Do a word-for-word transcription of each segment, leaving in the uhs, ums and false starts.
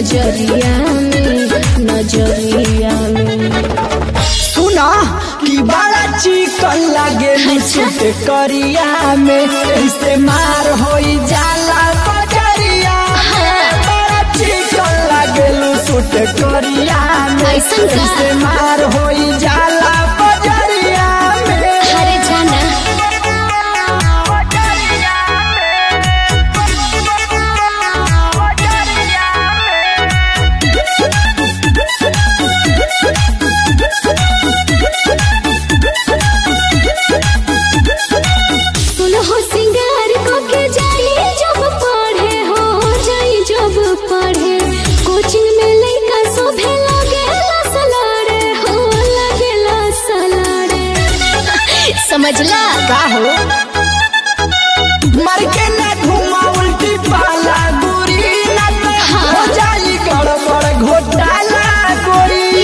नजरिया में नजरिया में। सुना कि बड़ा चिकन लागे सूट करिया में ऐसे मार होई जाला बजरिया में। बड़ा चिकन लागे सूट करिया में ऐसे मार होई जाला बजरिया में। अरे जाना समझला का हो मर के ना घुमा उल्टी पाला गोरी ना हो जाई गड़बड़ घोटाला गोरी।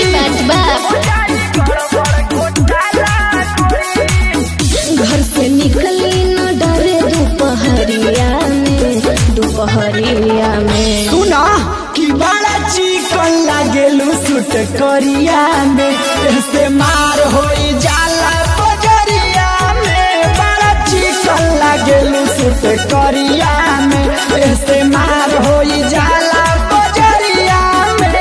घर से निकली न डरे दोपहरिया में दोपहरिया में। सुना कि बड़ा चिकन लागेलू सूट करिया में ऐसे मार होई जाला लागेलू सूट करिया में ऐसे मार होई जाला बजरिया में।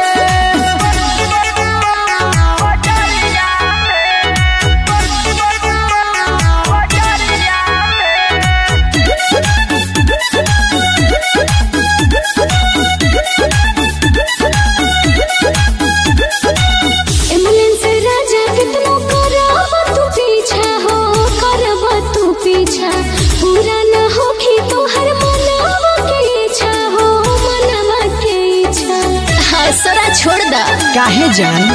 एम्बुलेंस राजा कितनो करब तू पीछा हो करब तू पीछा पूरा न होखी तोहर मनवा के इच्छा हो मनवा के इच्छा। हसरा छोड़ दा काहे जान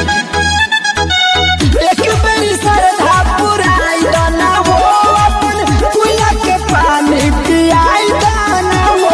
एक बेरी सरधा पुराई दाना हो अपन कुला के पानी पियाई दाना हो।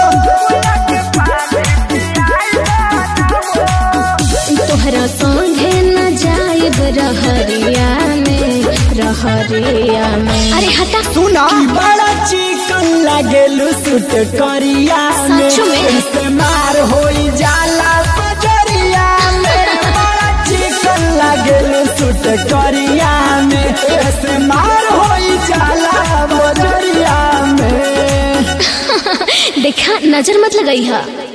तोहरा संगे न जाइब रहरिया में रहरिया में। अरे हटा सुना बड़ा चिकन लागेलू सूट करिया में ऐसे मार होई जाला बजरिया में। बड़ा चिकन लागेलू सूट करिया में ऐसे मार होई जाला बजरिया में। देखा नजर मत लगाई हा।